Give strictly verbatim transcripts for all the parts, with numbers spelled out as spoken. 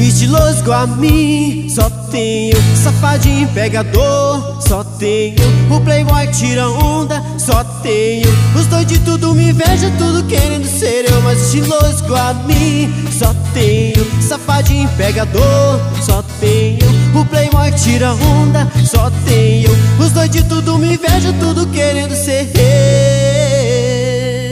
estiloso igual a mim. Só tenho safadinho pegador. Só tenho o playboy que tira onda. Só tenho os dois de tudo, me inveja tudo querendo ser eu, mas estiloso igual a mim. Só tenho safadinho pegador. Só tenho o playboy que tira onda. Só tenho os dois de tudo, me inveja tudo querendo ser eu.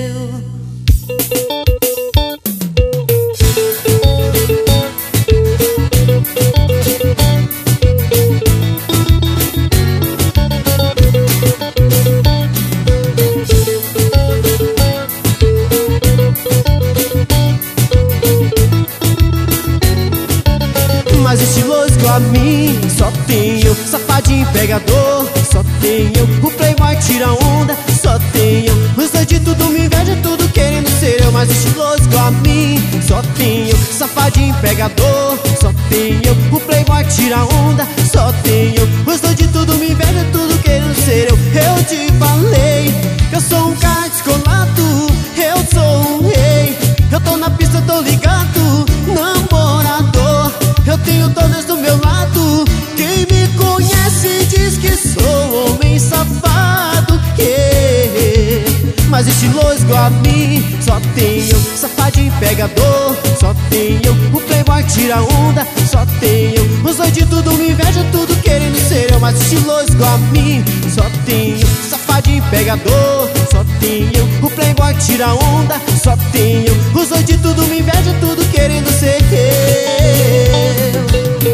Mais estiloso igual a mim. Só tenho safadinho pegador. Só tenho o playboy que tira onda. Só tenho os dois de tudo, me inveja tudo querendo ser eu, mais estiloso igual a mim. Só tenho safadinho pegador. Só tenho o playboy que tira onda. Só tenho os dois de tudo, me inveja tudo querendo ser eu. Eu te falei que eu sou um cara descolado. Eu sou um rei. Eu tô na pista, tô ligado, namorador. Eu tenho todas do meu lado. Quem me conhece diz que sou homem safado, yeah. Mas estiloso igual a mim. Só tenho safadinho pegador. Só tenho o playboy que tira onda. Só tenho os dois de tudo, me inveja tudo querendo ser eu, mas estiloso igual a mim. Só tenho safadinho pegador. Só tenho o playboy que tira onda. Só tenho os dois de tudo, me inveja tudo querendo ser eu.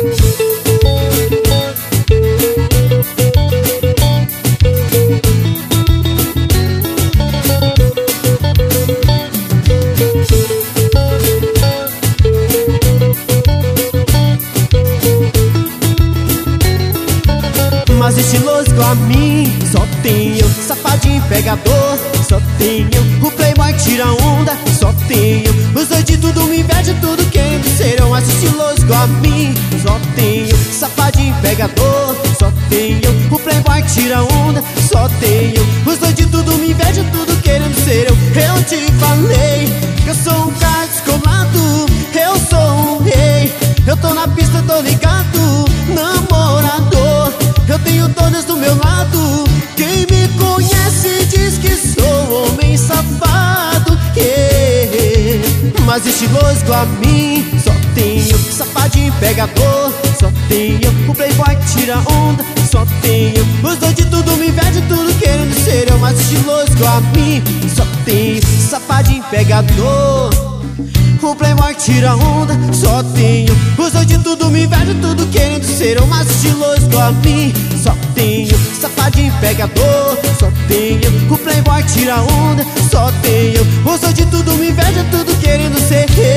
Mas estiloso igual a mim. Só tenho safadinho pegador. Só tenho o playboy que tira onda. Só tenho os dois de tudo, me inveja tudo querendo ser eu, mais estiloso igual a mim. Só tenho safadinho pegador. Só tenho o playboy que tira onda. Só tenho os dois de tudo, me inveja tudo querendo ser eu. Eu te falei que eu sou um cara descolado. Eu sou um rei. Eu tô na pista, tô ligado, namorador. Eu tenho todas do meu lado. Quem me conhece diz que sou homem safado, yeah. Mas estiloso igual a mim. Só tenho safadinho pegador. Só tenho o playboy que tira onda. Só tenho os dois de tudo, me inveja tudo querendo ser eu, mais estiloso igual a mim. Só tenho safadinho pegador. O playboy que tira onda. Só tenho os dois de tudo, me inveja tudo querendo ser eu, mais estiloso igual a mim. Só tenho safadinho pegador. Só tenho o playboy que tira onda. Só tenho os dois de tudo, me inveja tudo querendo ser eu.